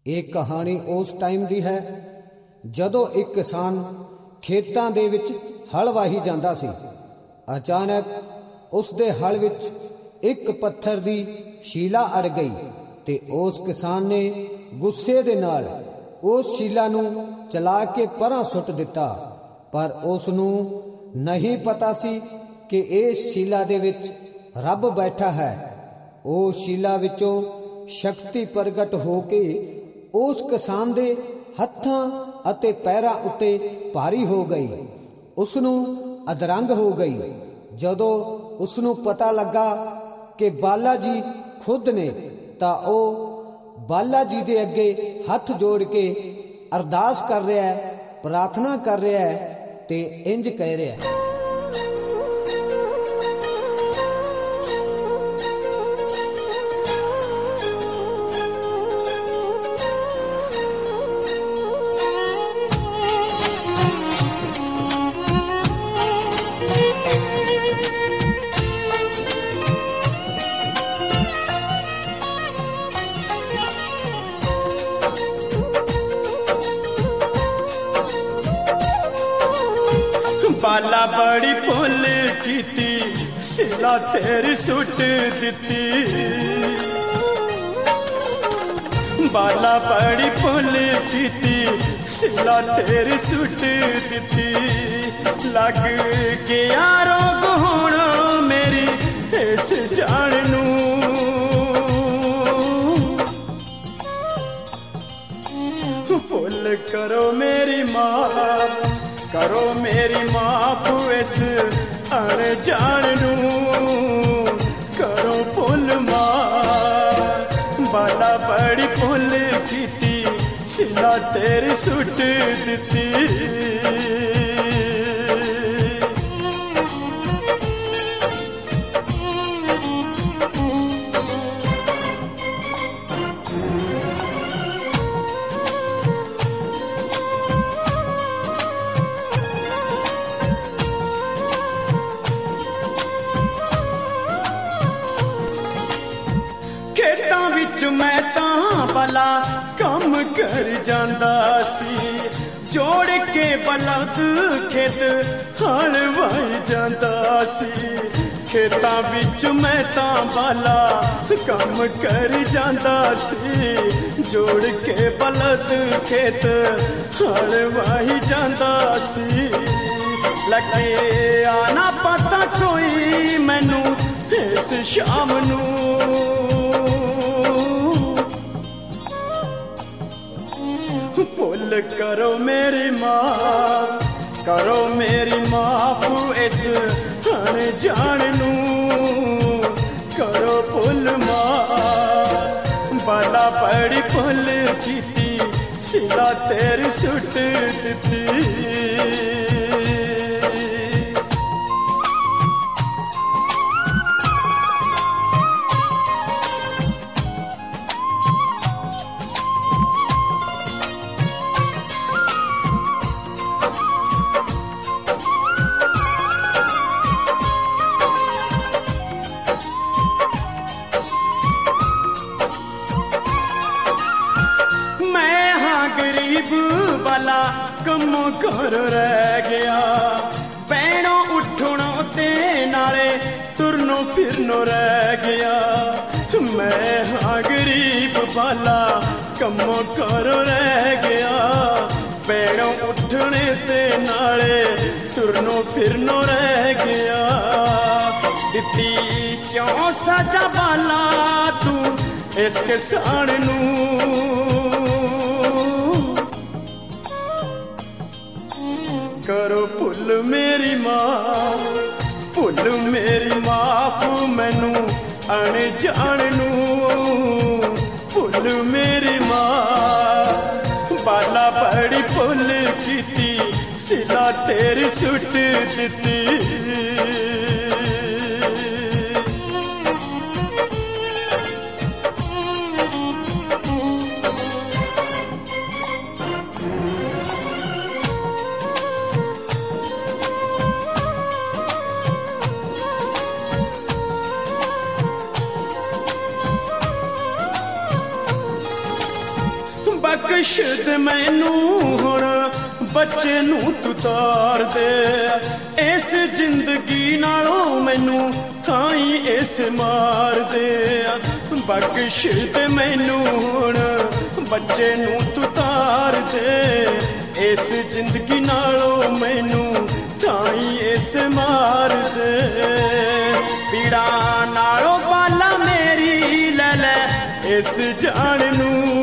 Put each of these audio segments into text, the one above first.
ਇਹ ਕਹਾਣੀ ਉਸ ਟਾਈਮ ਦੀ ਹੈ ਜਦੋਂ ਇੱਕ ਕਿਸਾਨ ਖੇਤਾਂ ਦੇ ਵਿੱਚ ਹਲ ਵਾਹੀ ਜਾਂਦਾ ਸੀ। ਅਚਾਨਕ ਉਸ ਦੇ ਹਲ ਵਿੱਚ ਇੱਕ ਪੱਥਰ ਦੀ ਸ਼ੀਲਾ ਅੜ ਗਈ ਤੇ ਉਸ ਕਿਸਾਨ ਨੇ ਗੁੱਸੇ ਦੇ ਨਾਲ ਉਸ ਸ਼ੀਲਾ ਨੂੰ ਚਲਾ ਕੇ ਪਰਾਂ ਸੁੱਟ ਦਿੱਤਾ। ਪਰ ਉਸ ਨੂੰ ਨਹੀਂ ਪਤਾ ਸੀ ਕਿ ਇਸ ਸ਼ੀਲਾ ਦੇ ਵਿੱਚ ਰੱਬ ਬੈਠਾ ਹੈ। ਉਹ ਸ਼ੀਲਾ ਵਿੱਚੋਂ ਸ਼ਕਤੀ ਪ੍ਰਗਟ ਹੋ ਕੇ ਉਸ ਕਿਸਾਨ ਦੇ ਹੱਥਾਂ ਅਤੇ ਪੈਰਾਂ ਉੱਤੇ ਭਾਰੀ ਹੋ ਗਈ। ਉਸ ਨੂੰ ਅਧਰੰਗ ਹੋ ਗਈ। ਜਦੋਂ ਉਸ ਨੂੰ ਪਤਾ ਲੱਗਾ ਕਿ ਬਾਲਾ ਜੀ ਖੁਦ ਨੇ, ਤਾਂ ਉਹ ਬਾਲਾ ਜੀ ਦੇ ਅੱਗੇ ਹੱਥ ਜੋੜ ਕੇ ਅਰਦਾਸ ਕਰ ਰਿਹਾ ਹੈ, ਪ੍ਰਾਰਥਨਾ ਕਰ ਰਿਹਾ ਹੈ ਤੇ ਇੰਜ ਕਹਿ ਰਿਹਾ ਹੈ, बाला बड़ी भुल कीती, सिला तेरी सुट दिती। बाला बड़ी भुल कीती, सिला तेरी सुट दिती। लग गया रोग होना मेरी इस जान नू, भुल करो मेरी मां, करो मेरी माफ इस अनजान नू, करो भुल मां। बाला बड़ी भुल कीती, सिला तेरी सुट दिती। मैं तां भला कम कर जांदा सी, जोड़ के बलद खेत हल वाही जांदा सी। खेतां विच मैं तां भला कम कर जांदा सी, जोड़ के बलद खेत हल वाही जांदा सी। लगे आना पता कोई मैनू इस शाम नू, भुल करो मेरी मां, करो मेरी माफ इस अनजान नू, करो भुल मां। बाला बड़ी भुल कीती, सिला तेरी सुट दिती। बाला कमों घर रह गया, पैणों उठणों ते नाले तुरनों फिरनों रह गया। मैं हाँ गरीब बाला कमों घर रह गया, पैणों उठने ते नाले तुरनों फिरनों रह गया। दिती क्यों सजा बाला तू इस किसान नू, करो भुल मेरी मां, भुल मेरी माफ मैनू अनजान नू, भुल मेरी मां। बाला बड़ी भुल कीती, सिला तेरी सुट दिती। ਬਖਸ਼ ਦੇ ਮੈਨੂੰ ਹੁਣ ਬੱਚੇ ਨੂੰ ਤੂੰ ਤਾਰ ਦੇ ਇਸ ਜ਼ਿੰਦਗੀ ਨਾਲੋਂ ਮੈਨੂੰ ਥਾਈ ਇਸ ਮਾਰ ਦੇ ਬਖਸ਼ ਦੇ ਮੈਨੂੰ ਹੁਣ ਬੱਚੇ ਨੂੰ ਤੂੰ ਤਾਰ ਦੇ ਇਸ ਜ਼ਿੰਦਗੀ ਨਾਲੋਂ ਮੈਨੂੰ ਥਾਈ ਇਸ ਮਾਰ ਦੇ ਪੀੜਾਂ ਨਾਲੋਂ ਬਾਲਾ ਮੇਰੀ ਲੈ ਲੈ ਇਸ ਜਾਨ ਨੂੰ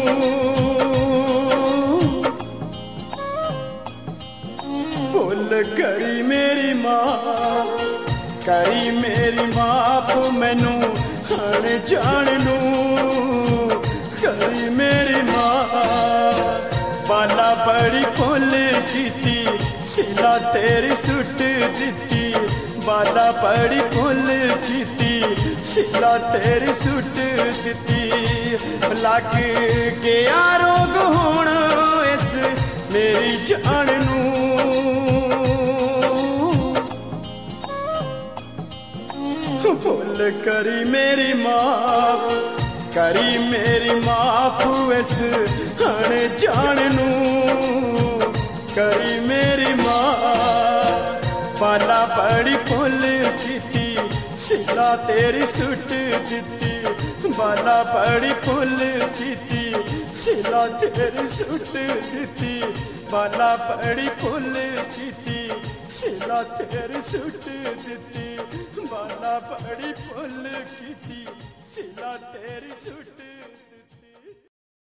ਭੁੱਲ ਕਰੀ ਮੇਰੀ ਮਾਂ ਕਰੀ ਮੇਰੀ ਮਾਪ ਮੈਨੂੰ ਹਣ ਜਾਣ ਨੂੰ ਕਰੀ ਮੇਰੀ ਮਾਂ ਬਾਲਾ ਬੜੀ ਭੁੱਲ ਕੀਤੀ ਸਿਲਾ ਤੇਰੀ ਸੁੱਟ ਦਿੱਤੀ ਬਾਲਾ ਬੜੀ ਭੁੱਲ ਕੀਤੀ ਸਿਲਾ ਤੇਰੀ ਸੁੱਟ ਦਿੱਤੀ ਲੱਗ ਗਿਆ ਰੋਗ ਹੁਣ ਇਸ ਮੇਰੀ ਜਾਨ ਨੂੰ ਭੁੱਲ ਕਰੀ ਮੇਰੀ ਮਾਂ ਕਰੀ ਮੇਰੀ ਮਾਪ ਇਸ ਹਣ ਜਾਣ ਨੂੰ ਕਰੀ ਮੇਰੀ ਮਾਂ ਬਾਲਾ ਬੜੀ ਭੁੱਲ ਕੀਤੀ ਸਿਲਾ ਤੇਰੀ ਸੁੱਟ ਦਿੱਤੀ ਬਾਲਾ ਬੜੀ ਭੁੱਲ ਕੀਤੀ ਸਿਲਾ ਤੇਰੀ ਸੁੱਟ ਦਿੱਤੀ ਬਾਲਾ ਬੜੀ ਭੁੱਲ ਕੀਤੀ ਸਿਲਾ ਤੇਰੀ ਸੁੱਟ ਦਿੱਤੀ ਬਾਲਾ ਬੜੀ ਭੁੱਲ ਕੀਤੀ ਸਿਲਾ ਤੇਰੀ ਸੁੱਟ